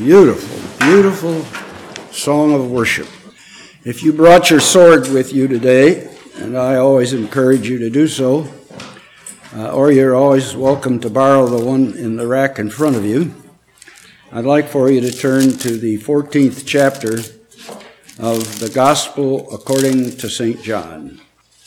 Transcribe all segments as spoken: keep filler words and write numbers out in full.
Beautiful, beautiful song of worship. If you brought your sword with you today, and I always encourage you to do so, uh, or you're always welcome to borrow the one in the rack in front of you, I'd like for you to turn to the fourteenth chapter of the Gospel according to Saint John.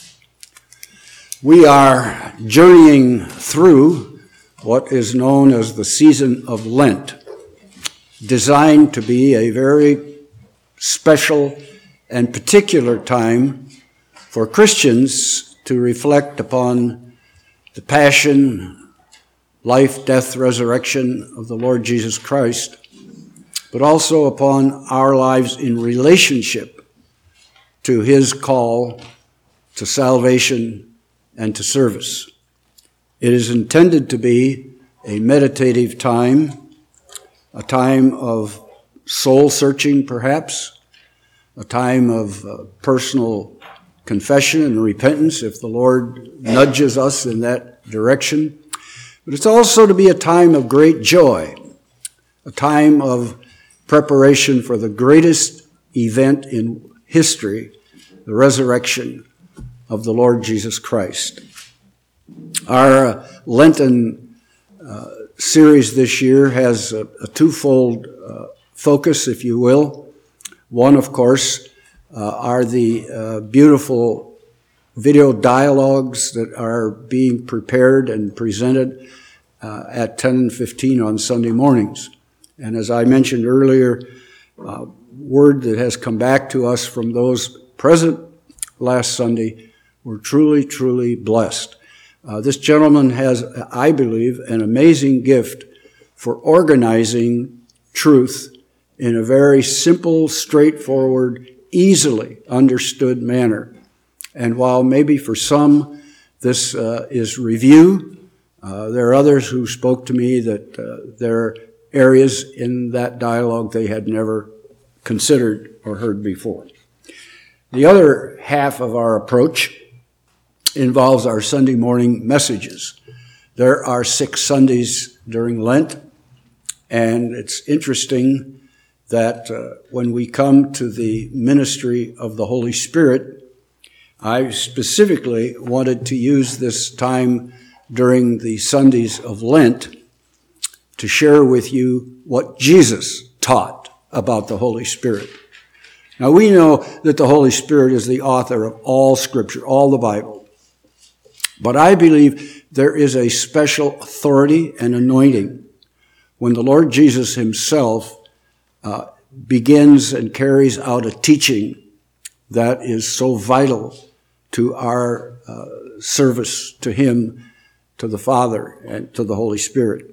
We are journeying through what is known as the season of Lent, designed to be a very special and particular time for Christians to reflect upon the passion, life, death, resurrection of the Lord Jesus Christ, but also upon our lives in relationship to his call to salvation and to service. It is intended to be a meditative time, a time of soul-searching, perhaps, a time of uh, personal confession and repentance if the Lord nudges us in that direction. But it's also to be a time of great joy, a time of preparation for the greatest event in history, the resurrection of the Lord Jesus Christ. Our uh, Lenten uh, series this year has a, a twofold uh, focus, if you will. One, of course, uh, are the uh, beautiful video dialogues that are being prepared and presented uh, at ten and fifteen on Sunday mornings. And as I mentioned earlier, uh, word that has come back to us from those present last Sunday, we're truly, truly blessed. Uh, this gentleman has, I believe, an amazing gift for organizing truth in a very simple, straightforward, easily understood manner. And while maybe for some this uh, is review, uh, there are others who spoke to me that uh, there are areas in that dialogue they had never considered or heard before. The other half of our approach involves our Sunday morning messages. There are six Sundays during Lent, and it's interesting that uh, when we come to the ministry of the Holy Spirit, I specifically wanted to use this time during the Sundays of Lent to share with you what Jesus taught about the Holy Spirit. Now, we know that the Holy Spirit is the author of all Scripture, all the Bible. But I believe there is a special authority and anointing when the Lord Jesus himself uh, begins and carries out a teaching that is so vital to our uh, service to him, to the Father, and to the Holy Spirit.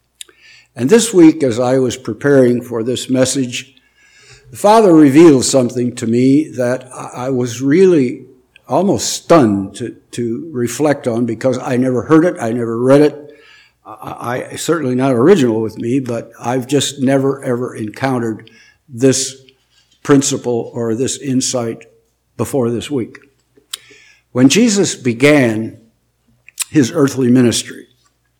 And this week, as I was preparing for this message, the Father revealed something to me that I was really almost stunned to, to reflect on, because I never heard it, I never read it. I, I certainly not original with me, but I've just never ever encountered this principle or this insight before this week. When Jesus began his earthly ministry,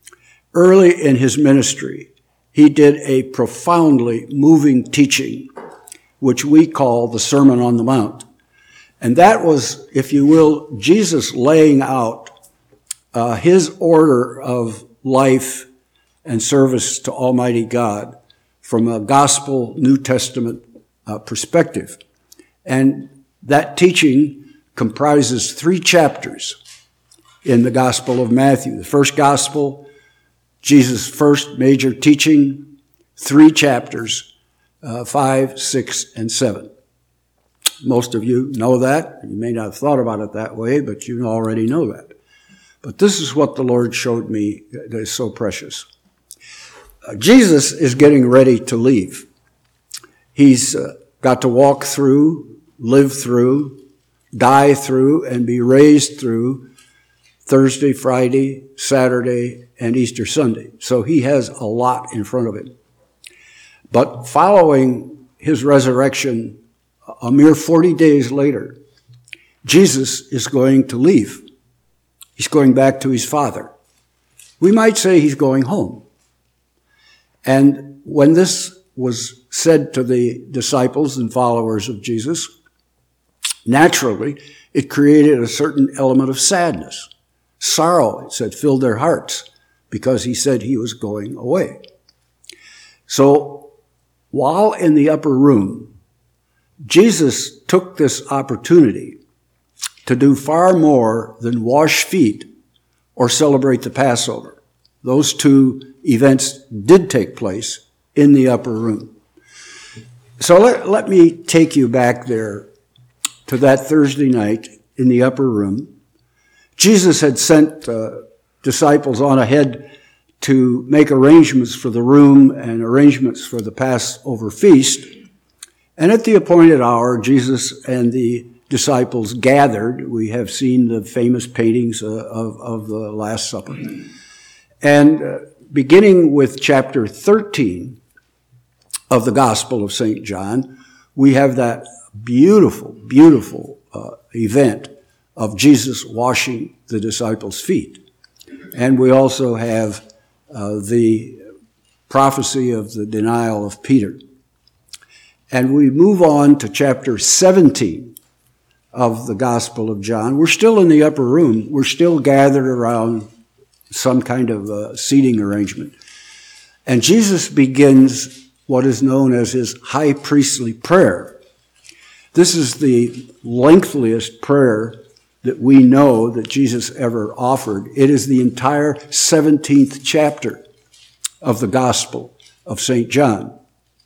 early in his ministry, he did a profoundly moving teaching, which we call the Sermon on the Mount. And that was, if you will, Jesus laying out uh, his order of life and service to Almighty God from a gospel New Testament uh, perspective. And that teaching comprises three chapters in the Gospel of Matthew. The first gospel, Jesus' first major teaching, three chapters, uh, five, six, and seven. Most of you know that. You may not have thought about it that way, but you already know that. But this is what the Lord showed me that is so precious. Uh, Jesus is getting ready to leave. He's uh, got to walk through, live through, die through, and be raised through Thursday, Friday, Saturday, and Easter Sunday. So he has a lot in front of him. But following his resurrection, a mere forty days later, Jesus is going to leave. He's going back to his Father. We might say he's going home. And when this was said to the disciples and followers of Jesus, naturally, it created a certain element of sadness. Sorrow, it said, filled their hearts because he said he was going away. So while in the upper room, Jesus took this opportunity to do far more than wash feet or celebrate the Passover. Those two events did take place in the upper room. So let, let me take you back there to that Thursday night in the upper room. Jesus had sent uh, disciples on ahead to make arrangements for the room and arrangements for the Passover feast. And at the appointed hour, Jesus and the disciples gathered. We have seen the famous paintings uh, of, of the Last Supper. And uh, beginning with chapter thirteen of the Gospel of Saint John, we have that beautiful, beautiful uh, event of Jesus washing the disciples' feet. And we also have uh, the prophecy of the denial of Peter. And we move on to chapter seventeen of the Gospel of John. We're still in the upper room. We're still gathered around some kind of uh, seating arrangement. And Jesus begins what is known as his high priestly prayer. This is the lengthiest prayer that we know that Jesus ever offered. It is the entire seventeenth chapter of the Gospel of Saint John.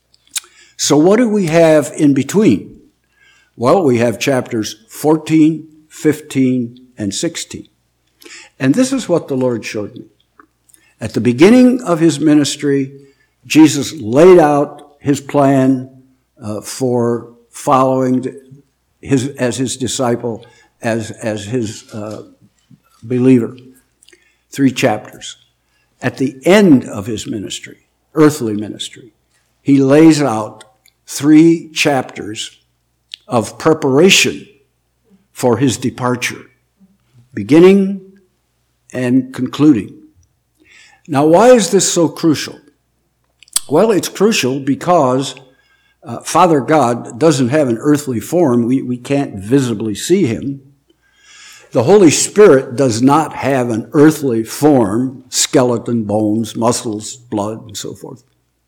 So what do we have in between? Well, we have chapters fourteen, fifteen, and sixteen. And this is what the Lord showed me. At the beginning of his ministry, Jesus laid out his plan uh, for following his as his disciple, as, as his uh, believer. Three chapters. At the end of his ministry, earthly ministry, he lays out three chapters of preparation for his departure, beginning and concluding. Now, why is this so crucial? Well, it's crucial because uh, Father God doesn't have an earthly form. We, we can't visibly see him. The Holy Spirit does not have an earthly form, skeleton, bones, muscles, blood, and so forth.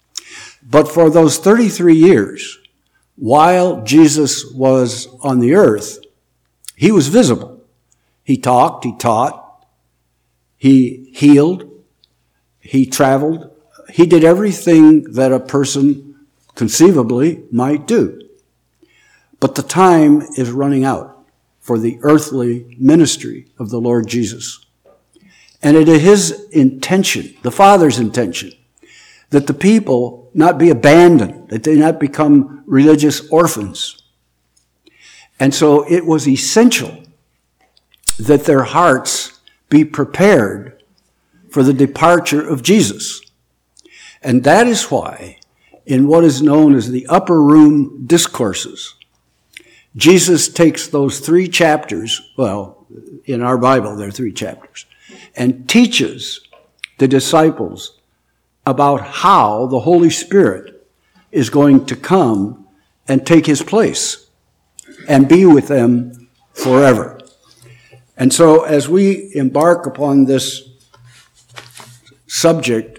But for those thirty-three years, while Jesus was on the earth, he was visible. He talked, he taught, he healed, he traveled. He did everything that a person conceivably might do. But the time is running out for the earthly ministry of the Lord Jesus. And it is his intention, the Father's intention, that the people not be abandoned, that they not become religious orphans. And so it was essential that their hearts be prepared for the departure of Jesus. And that is why, in what is known as the upper room discourses, Jesus takes those three chapters, well, in our Bible there are three chapters, and teaches the disciples about how the Holy Spirit is going to come and take his place and be with them forever. And so as we embark upon this subject,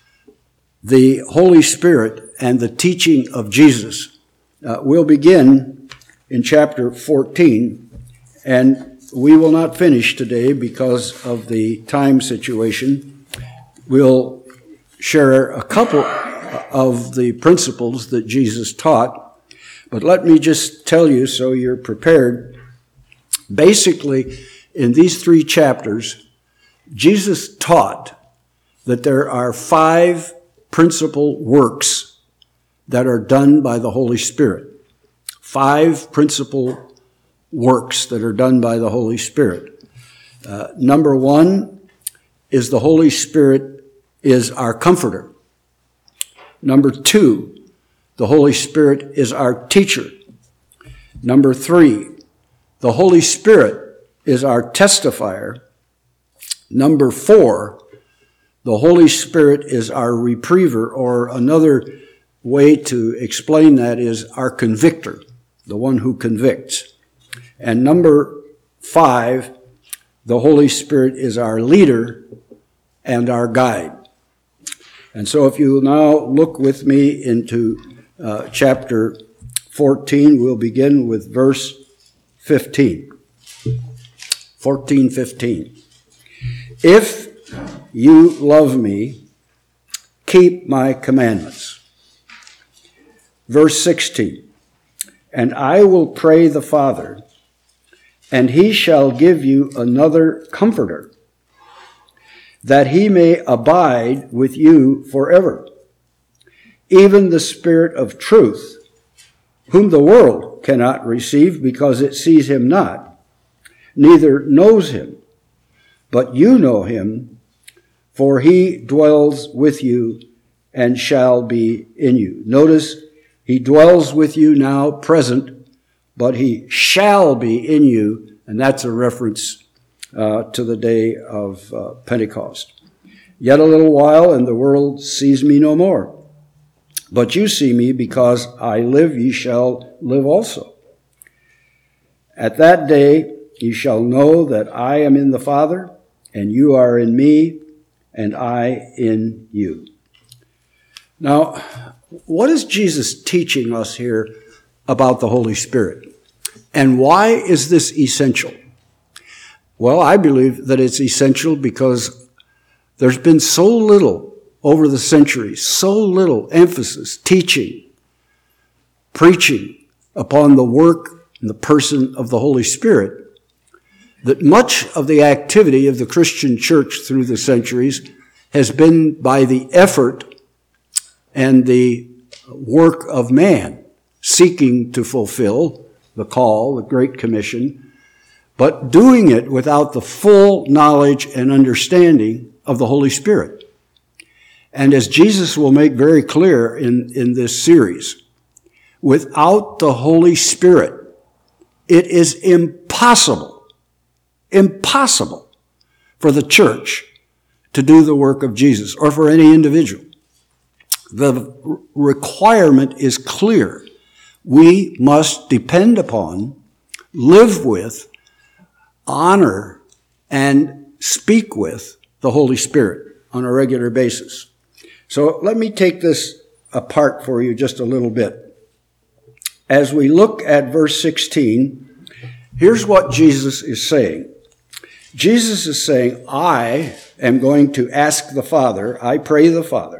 the Holy Spirit and the teaching of Jesus, uh, we'll begin in chapter fourteen, and we will not finish today because of the time situation. We'll share a couple of the principles that Jesus taught, but let me just tell you so you're prepared. Basically, in these three chapters, Jesus taught that there are five principal works that are done by the Holy Spirit. Five principal works that are done by the Holy Spirit. Uh, number one is the Holy Spirit is our comforter. Number two, the Holy Spirit is our teacher. Number three, the Holy Spirit is our testifier. Number four, the Holy Spirit is our repriever, or another way to explain that is our convictor, the one who convicts. And number five, the Holy Spirit is our leader and our guide. And so if you now look with me into uh, chapter fourteen, we'll begin with verse fifteen. fourteen fifteen. If you love me, keep my commandments. Verse sixteen. And I will pray the Father, and he shall give you another comforter, that he may abide with you forever, even the Spirit of truth, whom the world cannot receive because it sees him not, neither knows him. But you know him, for he dwells with you and shall be in you. Notice, he dwells with you now, present, but he shall be in you, and that's a reference uh, to the day of uh, Pentecost. Yet a little while, and the world sees me no more. But you see me, because I live, ye shall live also. At that day ye shall know that I am in the Father, and you are in me, and I in you. Now, what is Jesus teaching us here about the Holy Spirit? And why is this essential? Well, I believe that it's essential because there's been so little over the centuries, so little emphasis, teaching, preaching upon the work and the person of the Holy Spirit, that much of the activity of the Christian church through the centuries has been by the effort and the work of man, seeking to fulfill the call, the Great Commission, but doing it without the full knowledge and understanding of the Holy Spirit. And as Jesus will make very clear in, in this series, without the Holy Spirit, it is impossible, impossible for the church to do the work of Jesus or for any individual. The requirement is clear. We must depend upon, live with, honor, and speak with the Holy Spirit on a regular basis. So let me take this apart for you just a little bit. As we look at verse sixteen, here's what Jesus is saying. Jesus is saying, I am going to ask the Father, I pray the Father,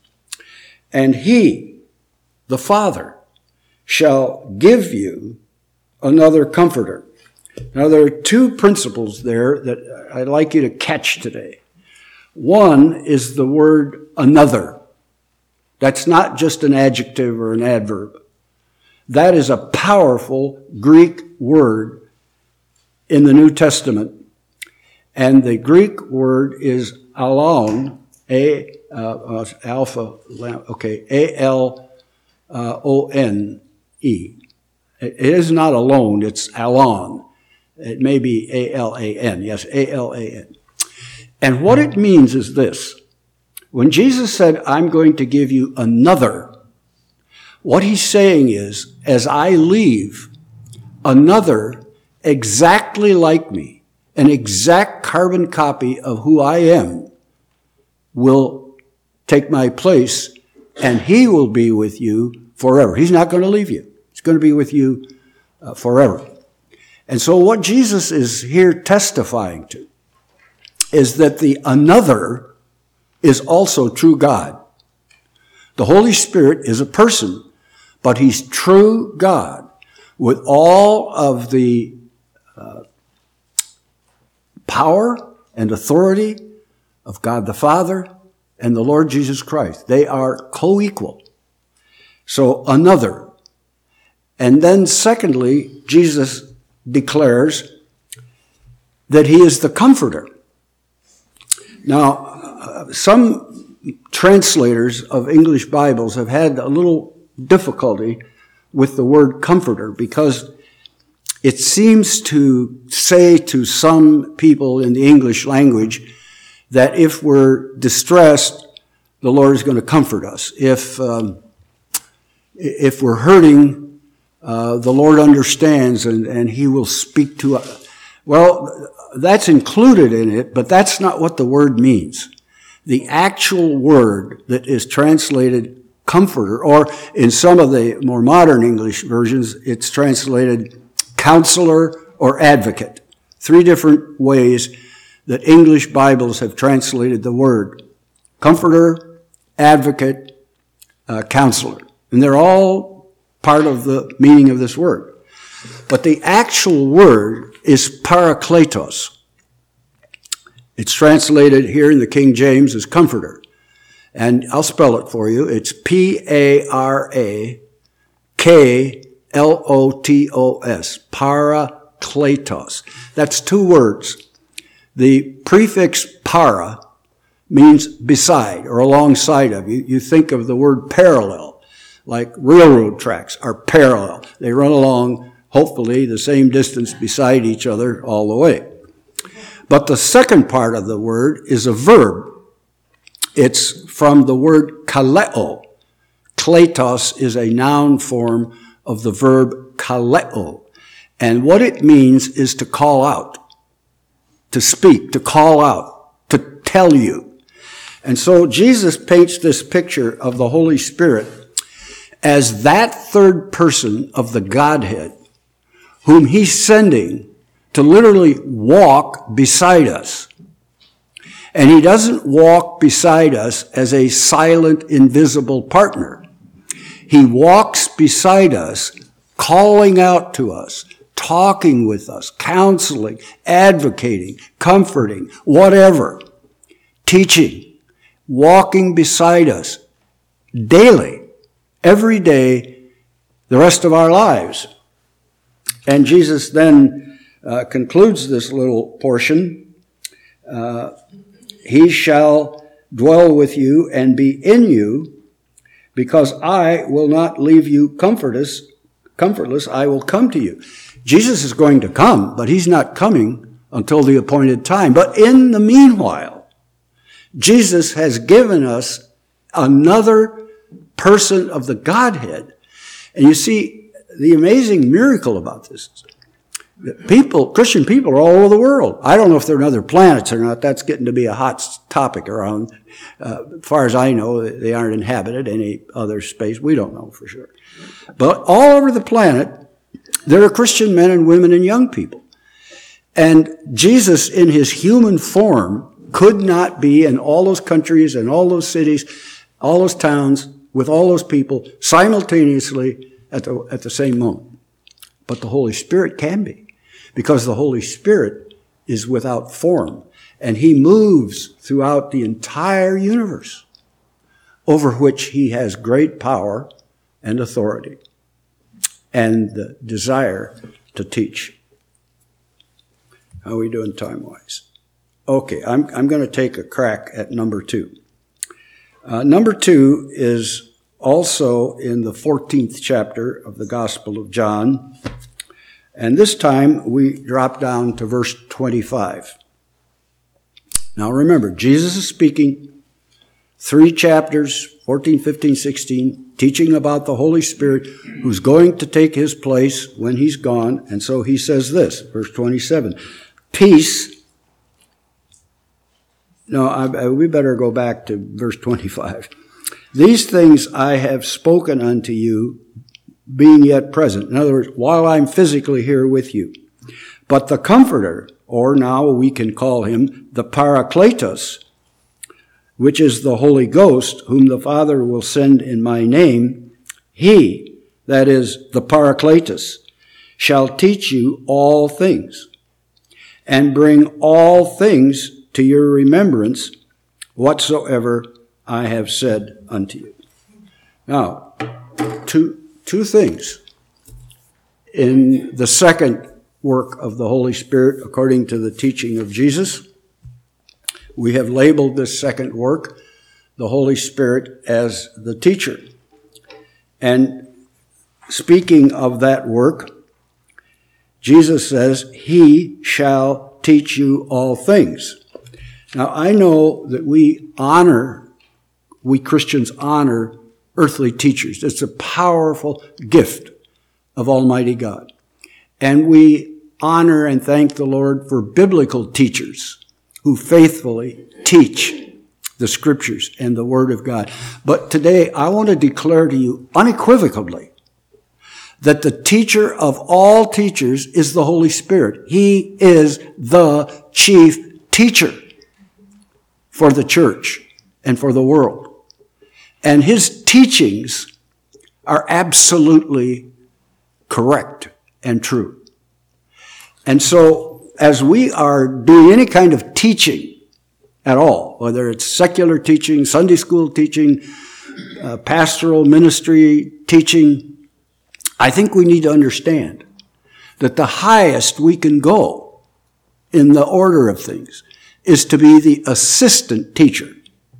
and he, the Father, shall give you another comforter. Now, there are two principles there that I'd like you to catch today. One is the word another. That's not just an adjective or an adverb. That is a powerful Greek word in the New Testament. And the Greek word is alon, A, uh, alpha, okay, A L O N E. It is not alone, it's alon. It may be A L A N. Yes, A L A N. And what it means is this. When Jesus said, I'm going to give you another, what he's saying is, as I leave, another exactly like me, an exact carbon copy of who I am, will take my place, and he will be with you forever. He's not going to leave you. He's going to be with you uh, forever. And so what Jesus is here testifying to is that the another is also true God. The Holy Spirit is a person, but he's true God with all of the uh, power and authority of God the Father and the Lord Jesus Christ. They are co-equal. So another. And then secondly, Jesus declares that he is the comforter. Now, uh, some translators of English Bibles have had a little difficulty with the word comforter because it seems to say to some people in the English language that if we're distressed, the Lord is going to comfort us. If um, if we're hurting, uh, the Lord understands and, and he will speak to us. Well, that's included in it, but that's not what the word means. The actual word that is translated comforter, or in some of the more modern English versions, it's translated counselor or advocate. Three different ways that English Bibles have translated the word. Comforter, advocate, uh, counselor. And they're all part of the meaning of this word. But the actual word is parakletos. It's translated here in the King James as comforter. And I'll spell it for you. It's P A R A K L O T O S. Parakletos. That's two words. The prefix para means beside or alongside of. You, you think of the word parallel, like railroad tracks are parallel. They run along, hopefully, the same distance beside each other all the way. But the second part of the word is a verb. It's from the word kaleo. Kletos is a noun form of the verb kaleo. And what it means is to call out, to speak, to call out, to tell you. And so Jesus paints this picture of the Holy Spirit as that third person of the Godhead whom he's sending to literally walk beside us. And he doesn't walk beside us as a silent, invisible partner. He walks beside us, calling out to us, talking with us, counseling, advocating, comforting, whatever, teaching, walking beside us daily, every day, the rest of our lives. And Jesus then uh, concludes this little portion. Uh, He shall dwell with you and be in you, because I will not leave you comfortless. Comfortless, I will come to you. Jesus is going to come, but he's not coming until the appointed time. But in the meanwhile, Jesus has given us another person of the Godhead. And you see, the amazing miracle about this is that people, Christian people are all over the world. I don't know if they're in other planets or not. That's getting to be a hot topic around. Uh, as far as I know, they aren't inhabited any other space. We don't know for sure. But all over the planet, there are Christian men and women and young people. And Jesus, in his human form, could not be in all those countries and all those cities, all those towns, with all those people simultaneously at the, at the same moment. But the Holy Spirit can be, because the Holy Spirit is without form, and he moves throughout the entire universe, over which he has great power and authority and the desire to teach. How are we doing time-wise? Okay, I'm, I'm going to take a crack at number two. Uh, number two is also in the fourteenth chapter of the Gospel of John. And this time we drop down to verse twenty-five. Now remember, Jesus is speaking three chapters, fourteen, fifteen, sixteen, teaching about the Holy Spirit who's going to take his place when he's gone. And so he says this, verse twenty-seven, peace. No, I, I, we better go back to verse twenty-five. These things I have spoken unto you, being yet present. In other words, while I'm physically here with you. But the Comforter, or now we can call him the Parakletos, which is the Holy Ghost, whom the Father will send in my name, he, that is the Parakletos, shall teach you all things, and bring all things to your remembrance, whatsoever I have said unto you. Now, two, two things. In the second work of the Holy Spirit, according to the teaching of Jesus, we have labeled this second work, the Holy Spirit, as the teacher. And speaking of that work, Jesus says, he shall teach you all things. Now, I know that we honor, we Christians honor earthly teachers. It's a powerful gift of Almighty God. And we honor and thank the Lord for biblical teachers who faithfully teach the Scriptures and the Word of God. But today I want to declare to you unequivocally that the teacher of all teachers is the Holy Spirit. He is the chief teacher for the church and for the world. And his teachings are absolutely correct and true. And so as we are doing any kind of teaching at all, whether it's secular teaching, Sunday school teaching, uh, pastoral ministry teaching, I think we need to understand that the highest we can go in the order of things is to be the assistant teacher.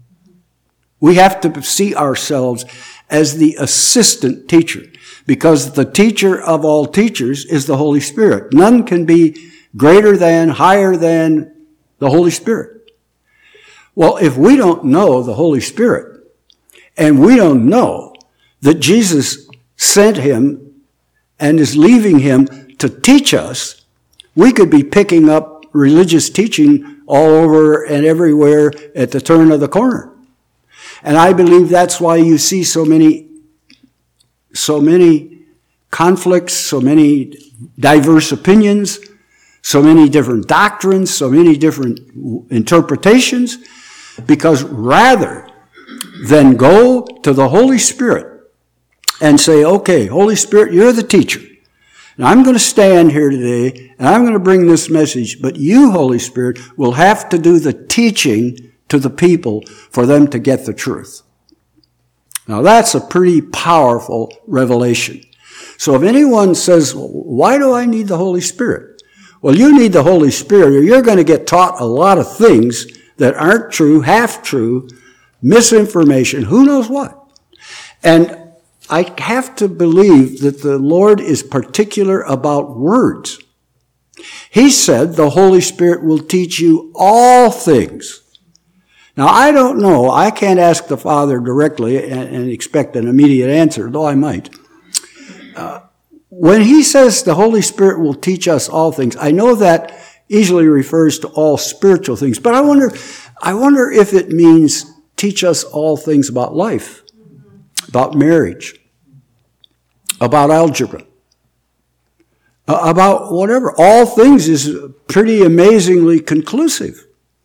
We have to see ourselves as the assistant teacher, because the teacher of all teachers is the Holy Spirit. None can be greater than, higher than the Holy Spirit. Well, if we don't know the Holy Spirit, and we don't know that Jesus sent him and is leaving him to teach us, we could be picking up religious teaching all over and everywhere at the turn of the corner. And I believe that's why you see so many, so many conflicts, so many diverse opinions, so many different doctrines, so many different interpretations, because rather than go to the Holy Spirit and say, okay, Holy Spirit, you're the teacher. Now I'm going to stand here today and I'm going to bring this message, but you, Holy Spirit, will have to do the teaching to the people for them to get the truth. Now that's a pretty powerful revelation. So if anyone says, well, why do I need the Holy Spirit? Well, you need the Holy Spirit, or you're going to get taught a lot of things that aren't true, half true, misinformation, who knows what. And I have to believe that the Lord is particular about words. He said the Holy Spirit will teach you all things. Now, I don't know. I can't ask the Father directly and, and expect an immediate answer, though I might. Uh, when he says the Holy Spirit will teach us all things, I know that easily refers to all spiritual things, but I wonder, I wonder if it means teach us all things about life, about marriage, about algebra, uh, about whatever. All things is pretty amazingly conclusive.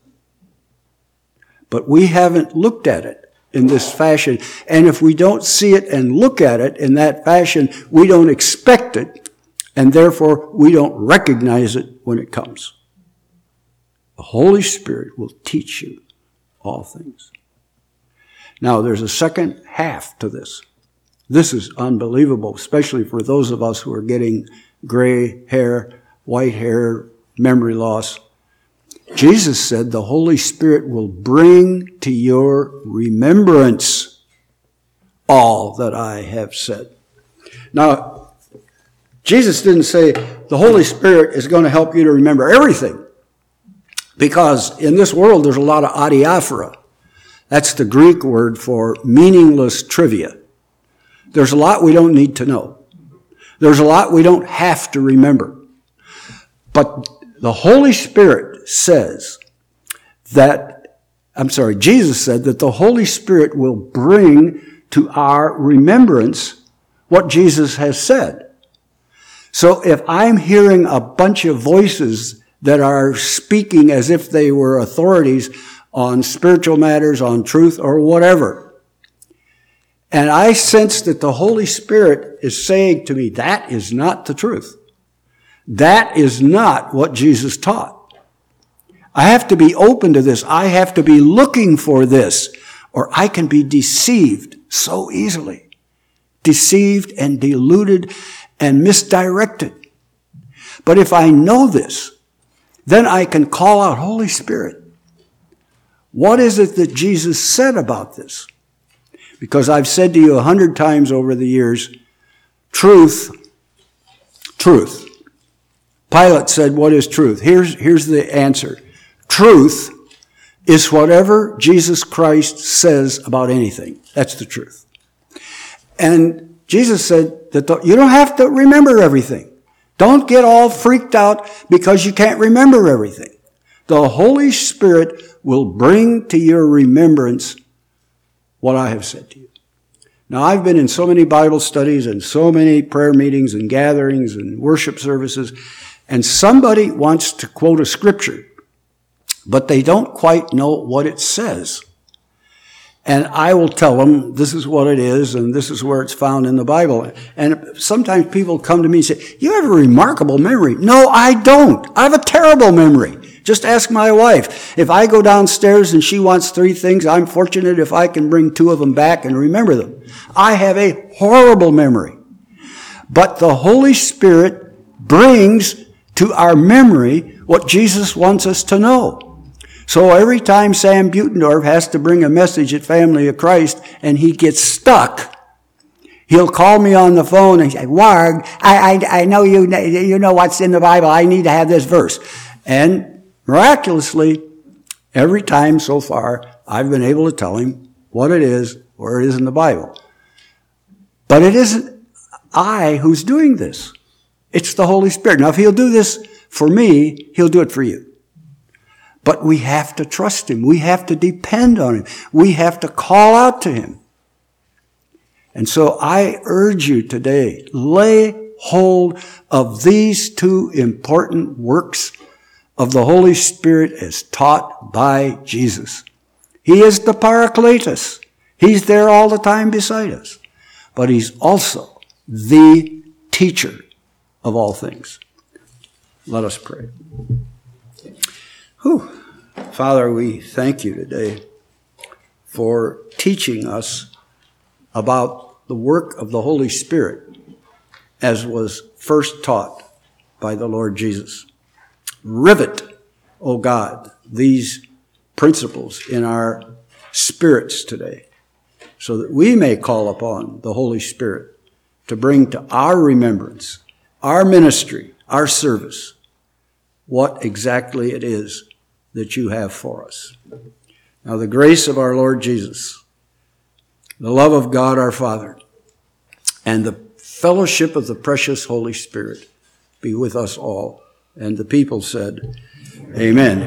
But we haven't looked at it in this fashion. And if we don't see it and look at it in that fashion, we don't expect it, and therefore we don't recognize it when it comes. The Holy Spirit will teach you all things. Now, there's a second half to this. This is unbelievable, especially for those of us who are getting gray hair, white hair, memory loss. Jesus said the Holy Spirit will bring to your remembrance all that I have said. Now, Jesus didn't say the Holy Spirit is going to help you to remember everything, because in this world there's a lot of adiaphora. That's the Greek word for meaningless trivia. There's a lot we don't need to know. There's a lot we don't have to remember. But the Holy Spirit says that, I'm sorry, Jesus said that the Holy Spirit will bring to our remembrance what Jesus has said. So if I'm hearing a bunch of voices that are speaking as if they were authorities on spiritual matters, on truth, or whatever, and I sense that the Holy Spirit is saying to me, that is not the truth. That is not what Jesus taught. I have to be open to this. I have to be looking for this, or I can be deceived so easily. Deceived and deluded and misdirected. But if I know this, then I can call out, Holy Spirit, what is it that Jesus said about this? Because I've said to you a hundred times over the years, truth, truth. Pilate said, what is truth? Here's, here's the answer. Truth is whatever Jesus Christ says about anything. That's the truth. And Jesus said that the, you don't have to remember everything. Don't get all freaked out because you can't remember everything. The Holy Spirit will bring to your remembrance what I have said to you. Now, I've been in so many Bible studies and so many prayer meetings and gatherings and worship services, and somebody wants to quote a scripture, but they don't quite know what it says. And I will tell them, this is what it is, and this is where it's found in the Bible. And sometimes people come to me and say, you have a remarkable memory. No, I don't. I have a terrible memory. Just ask my wife. If I go downstairs and she wants three things, I'm fortunate if I can bring two of them back and remember them. I have a horrible memory. But the Holy Spirit brings to our memory what Jesus wants us to know. So every time Sam Butendorf has to bring a message at Family of Christ and he gets stuck, he'll call me on the phone and say, Warg, I, I, I know you, you know what's in the Bible. I need to have this verse. And miraculously, every time so far, I've been able to tell him what it is, where it is in the Bible. But it isn't I who's doing this. It's the Holy Spirit. Now, if he'll do this for me, he'll do it for you. But we have to trust him. We have to depend on him. We have to call out to him. And so I urge you today, lay hold of these two important works of the Holy Spirit as taught by Jesus. He is the Paracletus. He's there all the time beside us. But he's also the teacher of all things. Let us pray. Whew. Father, we thank you today for teaching us about the work of the Holy Spirit as was first taught by the Lord Jesus. Rivet, O God, these principles in our spirits today so that we may call upon the Holy Spirit to bring to our remembrance, our ministry, our service, what exactly it is that you have for us. Now, the grace of our Lord Jesus, the love of God our Father, and the fellowship of the precious Holy Spirit be with us all. And the people said, Amen.